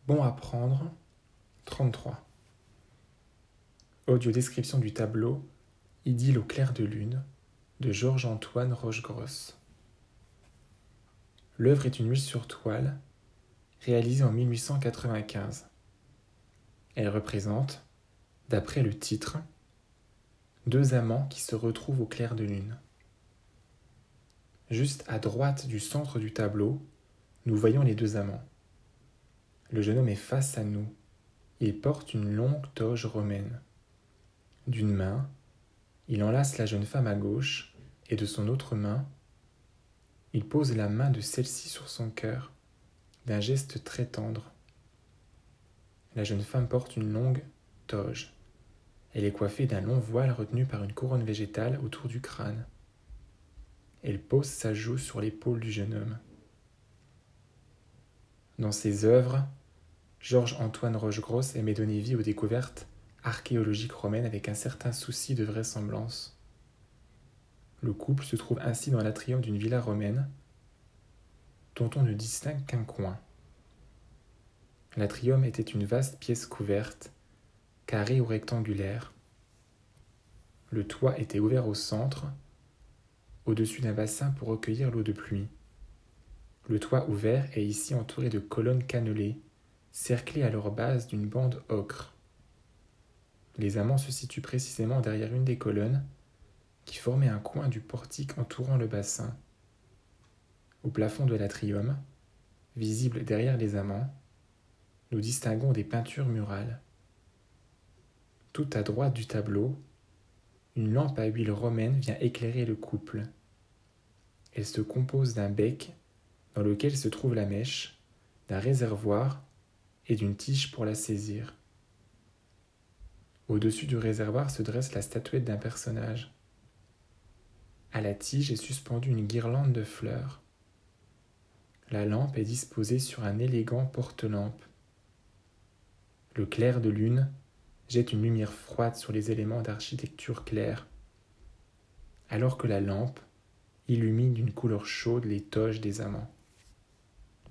Bon à prendre, 33. Audio-description du tableau Idylle au clair de lune de Georges-Antoine Rochegrosse. L'œuvre est une huile sur toile réalisée en 1895. Elle représente, d'après le titre, deux amants qui se retrouvent au clair de lune. Juste à droite du centre du tableau, nous voyons les deux amants. Le jeune homme est face à nous. Il porte une longue toge romaine. D'une main, il enlace la jeune femme à gauche et de son autre main, il pose la main de celle-ci sur son cœur, d'un geste très tendre. La jeune femme porte une longue toge. Elle est coiffée d'un long voile retenu par une couronne végétale autour du crâne. Elle pose sa joue sur l'épaule du jeune homme. Dans ses œuvres, Georges-Antoine Rochegrosse aimait donner vie aux découvertes archéologiques romaines avec un certain souci de vraisemblance. Le couple se trouve ainsi dans l'atrium d'une villa romaine dont on ne distingue qu'un coin. L'atrium était une vaste pièce couverte, carrée ou rectangulaire. Le toit était ouvert au centre, au-dessus d'un bassin pour recueillir l'eau de pluie. Le toit ouvert est ici entouré de colonnes cannelées, cerclées à leur base d'une bande ocre. Les amants se situent précisément derrière une des colonnes qui formait un coin du portique entourant le bassin. Au plafond de l'atrium, visible derrière les amants, nous distinguons des peintures murales. Tout à droite du tableau, une lampe à huile romaine vient éclairer le couple. Elle se compose d'un bec dans lequel se trouve la mèche, d'un réservoir et d'une tige pour la saisir. Au-dessus du réservoir se dresse la statuette d'un personnage. À la tige est suspendue une guirlande de fleurs. La lampe est disposée sur un élégant porte-lampe. Le clair de lune jette une lumière froide sur les éléments d'architecture claire, alors que la lampe illumine d'une couleur chaude les toges des amants.